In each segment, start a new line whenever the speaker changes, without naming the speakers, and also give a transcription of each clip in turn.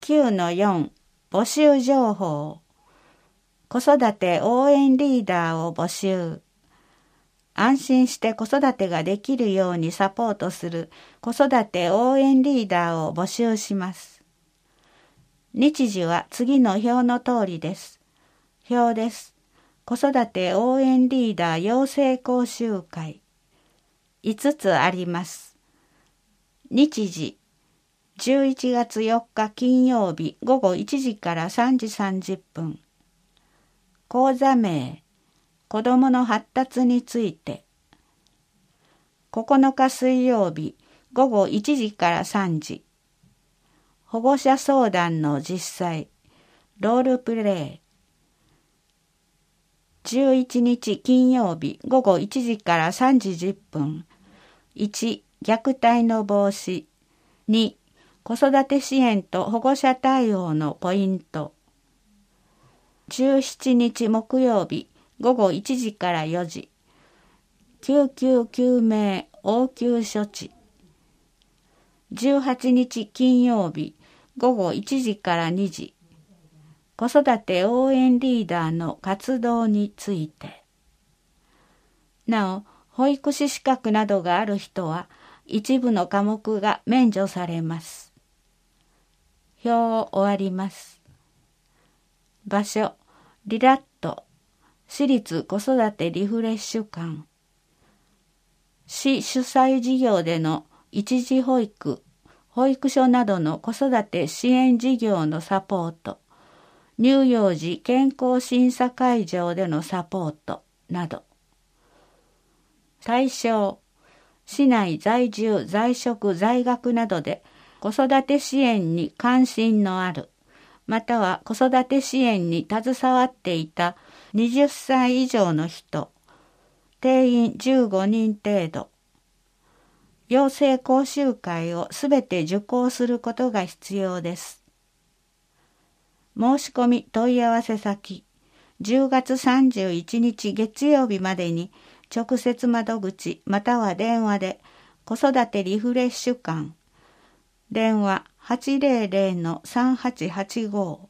9-4 募集情報。子育て応援リーダーを募集。安心して子育てができるようにサポートする子育て応援リーダーを募集します。日時は次の表の通りです。表です。子育て応援リーダー養成講習会。5つあります。日時、11月4日金曜日午後1時から3時30分。講座名、子どもの発達について。9日水曜日午後1時から3時。保護者相談の実際、ロールプレイ。11日金曜日午後1時から3時10分。1、虐待の防止。2、子育て支援と保護者対応のポイント。17日木曜日午後1時から4時。救急救命応急処置。18日金曜日午後1時から2時。子育て応援リーダーの活動について。なお、保育士資格などがある人は一部の科目が免除されます。表を終わります。場所、リラット、私立子育てリフレッシュ館。市主催事業での一時保育、保育所などの子育て支援事業のサポート、乳幼児健康審査会場でのサポートなど。対象、市内在住、在職、在学などで子育て支援に関心のある、または子育て支援に携わっていた20歳以上の人、定員15人程度。養成講習会をすべて受講することが必要です。申し込み問い合わせ先、10月31日月曜日までに直接窓口または電話で子育てリフレッシュ館、電話 800-3885。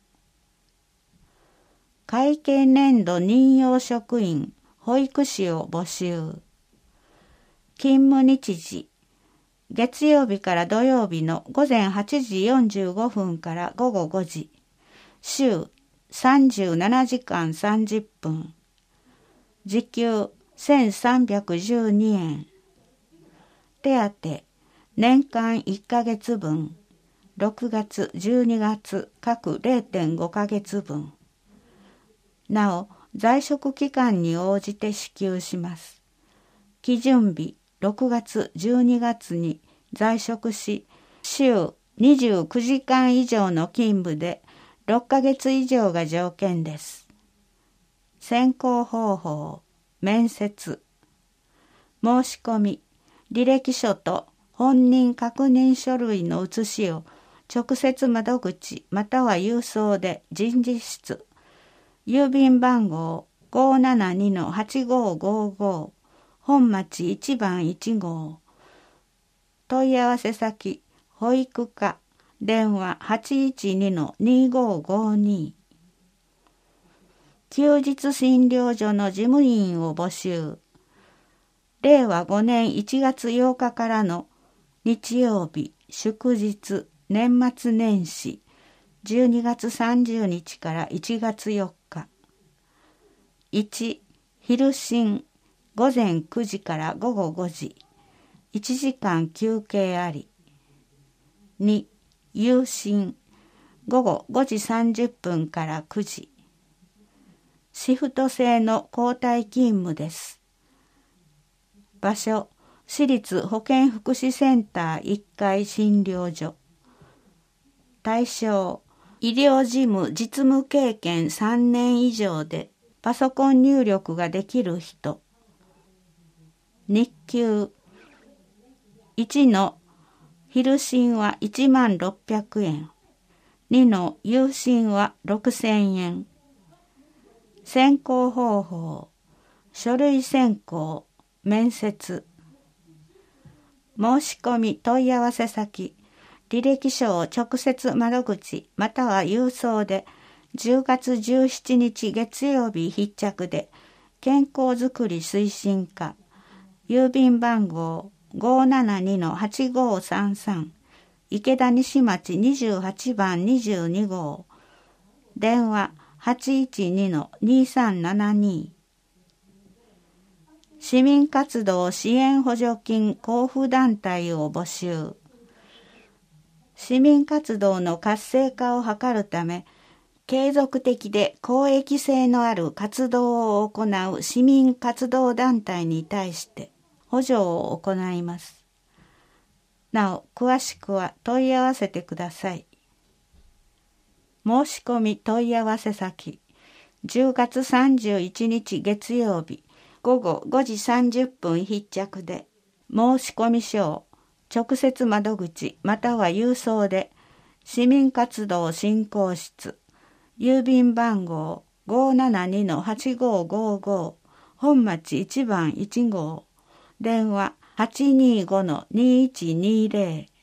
会計年度任用職員、保育士を募集。勤務日時、月曜日から土曜日の午前8時45分から午後5時。週37時間30分。時給1312円。手当、年間1ヶ月分。6月、12月、各 0.5 ヶ月分。なお、在職期間に応じて支給します。基準日、6月、12月に在職し、週29時間以上の勤務で6ヶ月以上が条件です。選考方法、面接。申し込み、履歴書と本人確認書類の写しを直接窓口または郵送で人事室、郵便番号 572-8555 本町1番1号。問い合わせ先、保育課、電話 812-2552。休日診療所の事務員を募集。令和5年1月8日からの日曜日、祝日、年末年始、12月30日から1月4日。1、昼診、午前9時から午後5時、1時間休憩あり。2、夕診、午後5時30分から9時。シフト制の交代勤務です。場所、市立保健福祉センター1階診療所。対象、医療事務実務経験3年以上でパソコン入力ができる人。日給、1の昼診は16,000円。2の夕診は6,000円。選考方法、書類選考、面接。申し込み問い合わせ先、 履歴書を直接窓口または郵送で10月17日月曜日必着で健康づくり推進課郵便番号 572-8533 池田西町28番22号電話 812-2372 市民活動支援補助金交付団体を募集。市民活動の活性化を図るため、継続的で公益性のある活動を行う市民活動団体に対して補助を行います。なお、詳しくは問い合わせてください。申し込み問い合わせ先、10月31日月曜日、午後5時30分必着で、申し込み書を直接窓口または郵送で、市民活動振興室、郵便番号 572-8555 本町1番1号電話 825-2120